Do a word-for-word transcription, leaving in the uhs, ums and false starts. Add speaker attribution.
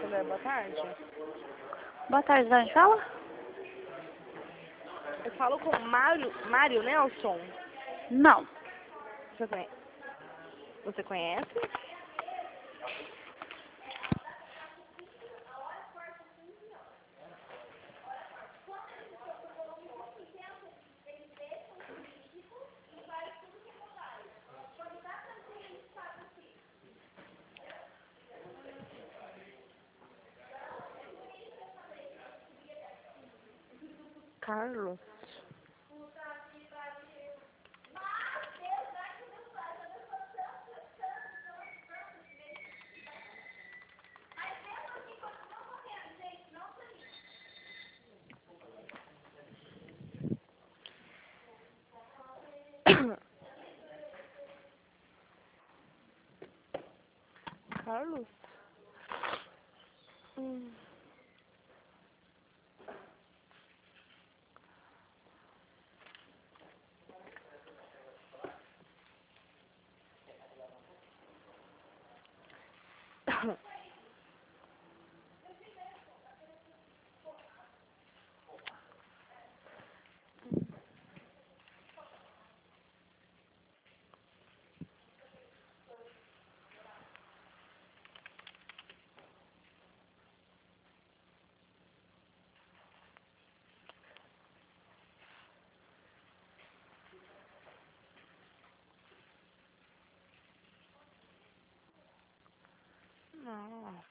Speaker 1: Mulher, boa tarde.
Speaker 2: Boa tarde, Dani. Fala?
Speaker 1: Eu falo com Mário, Mário Nelson.
Speaker 2: Não.
Speaker 1: Você conhece? Você conhece? Carlos. Carlos? Hum. Não.